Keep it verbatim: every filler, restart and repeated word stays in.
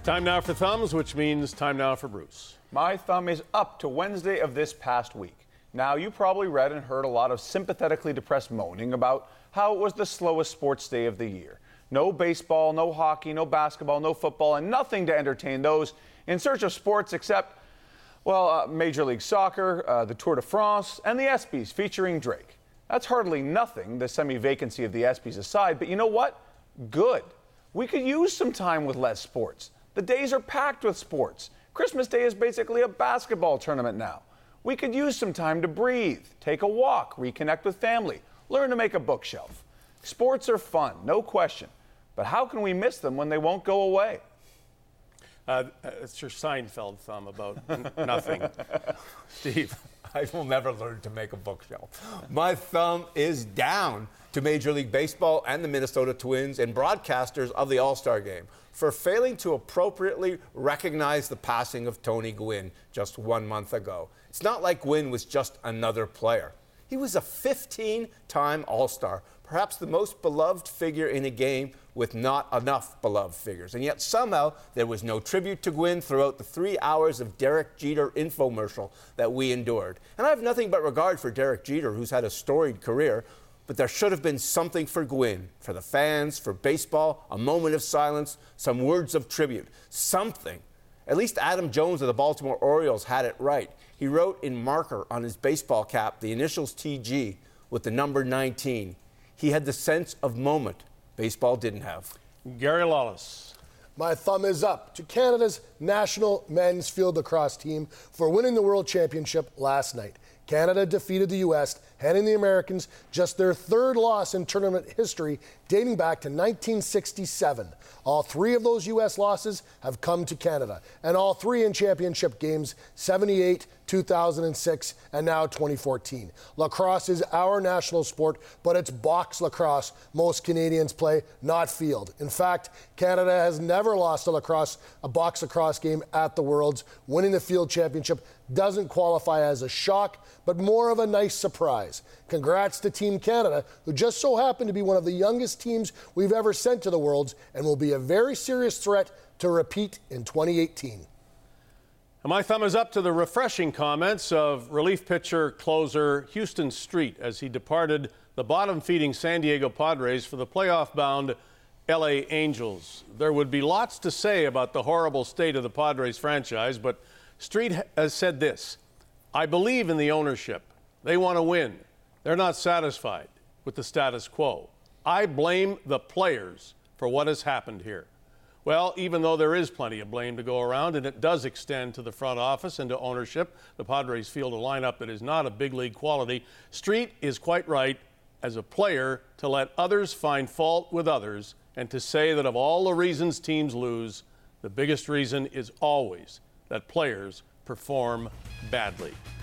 Time now for thumbs, which means time now for Bruce. My thumb is up to Wednesday of this past week. Now, you probably read and heard a lot of sympathetically depressed moaning about how it was the slowest sports day of the year. No baseball, no hockey, no basketball, no football, and nothing to entertain those in search of sports except, well, uh, Major League Soccer, uh, the Tour de France, and the ESPYs featuring Drake. That's hardly nothing, the semi-vacancy of the ESPYs aside, but you know what? Good. We could use some time with less sports. The days are packed with sports. Christmas Day is basically a basketball tournament now. We could use some time to breathe, take a walk, reconnect with family, learn to make a bookshelf. Sports are fun, no question. But how can we miss them when they won't go away? Uh, it's your Seinfeld thumb about n- nothing. Steve. I will never learn to make a bookshelf. My thumb is down to Major League Baseball and the Minnesota Twins and broadcasters of the All-Star Game for failing to appropriately recognize the passing of Tony Gwynn just one month ago. It's not like Gwynn was just another player. He was a fifteen-time All-Star, perhaps the most beloved figure in a game with not enough beloved figures. And yet somehow there was no tribute to Gwynn throughout the three hours of Derek Jeter infomercial that we endured. And I have nothing but regard for Derek Jeter, who's had a storied career, but there should have been something for Gwynn, for the fans, for baseball, a moment of silence, some words of tribute, something. At least Adam Jones of the Baltimore Orioles had it right. He wrote in marker on his baseball cap the initials T G with the number nineteen. He had the sense of moment baseball didn't have. Gary Lawless. My thumb is up to Canada's national men's field lacrosse team for winning the World Championship last night. Canada defeated the U S, handing the Americans just their third loss in tournament history, dating back to nineteen sixty-seven. All three of those U S losses have come to Canada, and all three in championship games, seventy-eight, two thousand six, and now twenty fourteen. Lacrosse is our national sport, but it's box lacrosse most Canadians play, not field. In fact, Canada has never lost a lacrosse, a box lacrosse game at the Worlds. Winning the field championship doesn't qualify as a shock, but more of a nice surprise. Congrats to Team Canada, who just so happened to be one of the youngest teams we've ever sent to the Worlds and will be a very serious threat to repeat in twenty eighteen. And my thumb is up to the refreshing comments of relief pitcher closer Houston Street as he departed the bottom-feeding San Diego Padres for the playoff-bound L A Angels. There would be lots to say about the horrible state of the Padres franchise, but Street has said this: I believe in the ownership. They want to win. They're not satisfied with the status quo. I blame the players for what has happened here. Well, even though there is plenty of blame to go around, and it does extend to the front office and to ownership, the Padres field a lineup that is not a big league quality. Street is quite right as a player to let others find fault with others and to say that of all the reasons teams lose, the biggest reason is always that players perform badly.